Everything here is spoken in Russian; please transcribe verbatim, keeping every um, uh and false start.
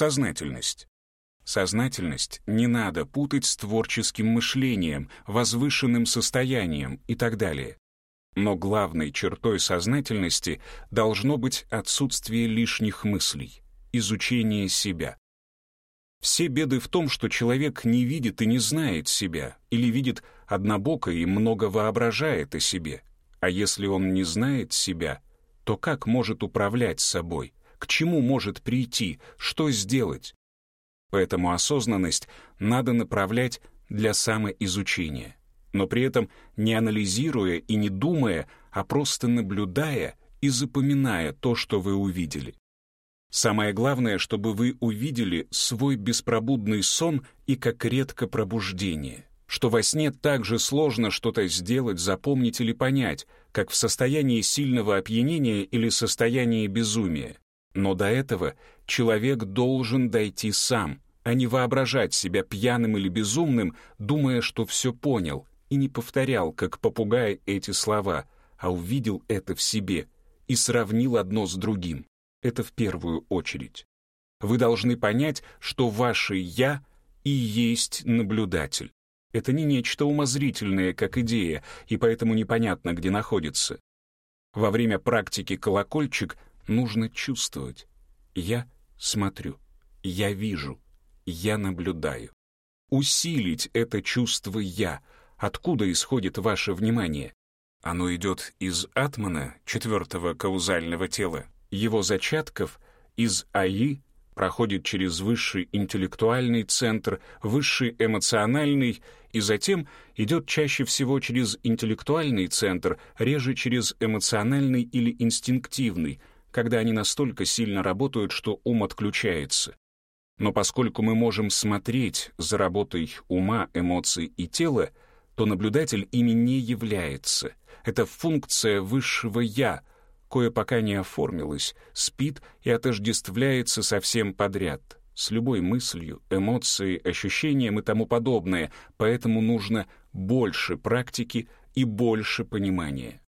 Сознательность. Сознательность не надо путать с творческим мышлением, возвышенным состоянием и так далее. Но главной чертой сознательности должно быть отсутствие лишних мыслей, изучение себя. Все беды в том, что человек не видит и не знает себя, или видит однобоко и много воображает о себе. А если он не знает себя, то как может управлять собой? К чему может прийти? Что сделать? Поэтому осознанность надо направлять для самоизучения, но при этом не анализируя и не думая, а просто наблюдая и запоминая то, что вы увидели. Самое главное, чтобы вы увидели свой беспробудный сон и как редко пробуждение, что во сне так же сложно что-то сделать, запомнить или понять, как в состоянии сильного опьянения или состоянии безумия. Но до этого человек должен дойти сам, а не воображать себя пьяным или безумным, думая, что все понял, и не повторял, как попугай, эти слова, а увидел это в себе и сравнил одно с другим. Это в первую очередь. Вы должны понять, что ваше «я» и есть наблюдатель. Это не нечто умозрительное, как идея, и поэтому непонятно, где находится. Во время практики «Колокольчик» нужно чувствовать. Я смотрю, я вижу, я наблюдаю. Усилить это чувство «я». Откуда исходит ваше внимание? Оно идет из атмана, четвертого каузального тела, его зачатков, из аи, проходит через высший интеллектуальный центр, высший эмоциональный, и затем идет чаще всего через интеллектуальный центр, реже через эмоциональный или инстинктивный, когда они настолько сильно работают, что ум отключается. Но поскольку мы можем смотреть за работой ума, эмоций и тела, то наблюдатель ими не является. Это функция высшего «я», кое пока не оформилось, спит и отождествляется со всем подряд, с любой мыслью, эмоцией, ощущением и тому подобное, поэтому нужно больше практики и больше понимания.